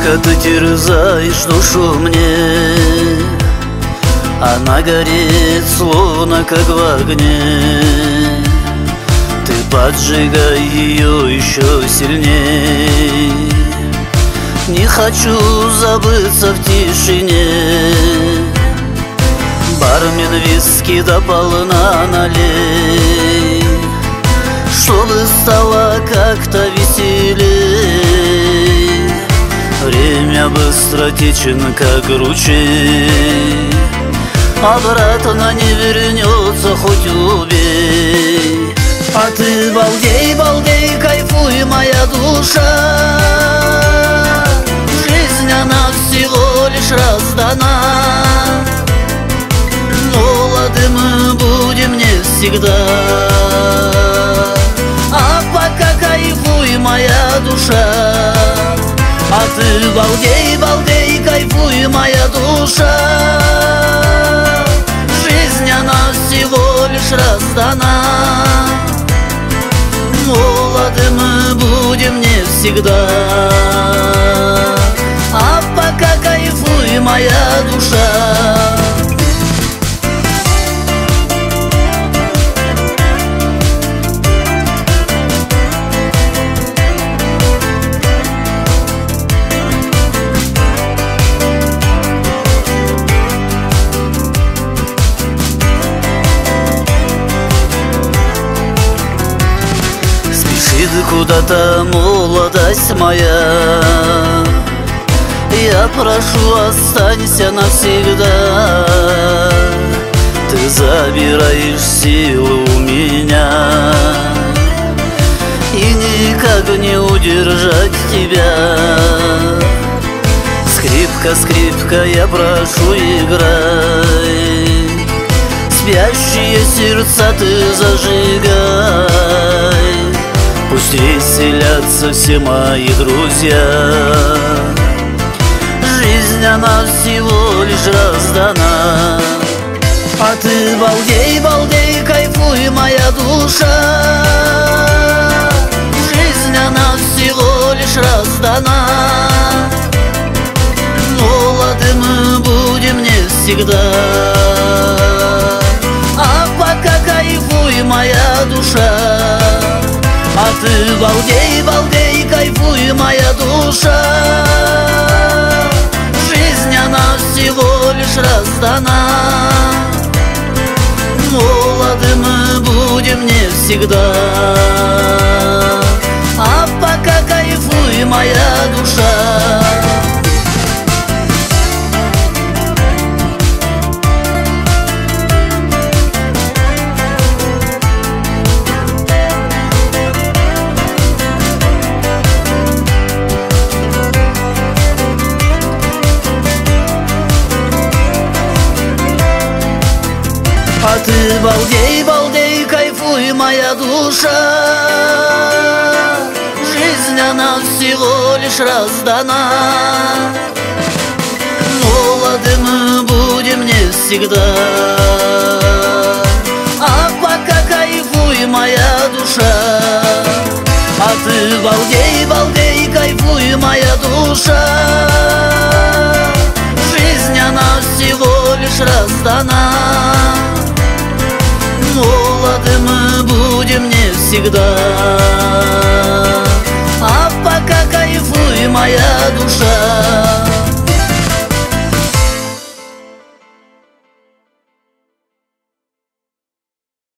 Только ты терзаешь душу мне, она горит, словно как в огне. Ты поджигай ее еще сильней. Не хочу забыться в тишине. Бармен виски дополна налей, чтобы стало как-то веселей. Время быстро течет, как ручей, обратно не вернется, хоть убей. А ты балдей, балдей, кайфуй, моя душа. Жизнь, она всего лишь раз дана. Молоды мы будем не всегда. А пока кайфуй, моя душа. А ты балдей, балдей, кайфуй, моя душа. Жизнь, она всего лишь раз дана. Молоды мы будем не всегда. А пока кайфуй, моя душа. Куда-то молодость моя, я прошу, останься навсегда. Ты забираешь силу у меня, и никак не удержать тебя. Скрипка, скрипка, я прошу, играй. Спящие сердца ты зажигай. Пусть веселятся все мои друзья. Жизнь, она всего лишь раз дана. А ты балдей, балдей, кайфуй, моя душа. Жизнь, она всего лишь раз дана. Молоды мы будем не всегда. А пока кайфуй, моя душа. А ты балдей, балдей, кайфуй, моя душа. Жизнь, она всего лишь раз дана. Молоды мы будем не всегда. А пока кайфуй, моя душа. А ты балдей, балдей, кайфуй, моя душа. Жизнь, она всего лишь раз дана. Молоды мы будем не всегда. А пока кайфуй, моя душа. А ты балдей, балдей, кайфуй, моя душа. Жизнь, она всего лишь раз дана. Молоды мы будем не всегда. А пока кайфуй, моя душа.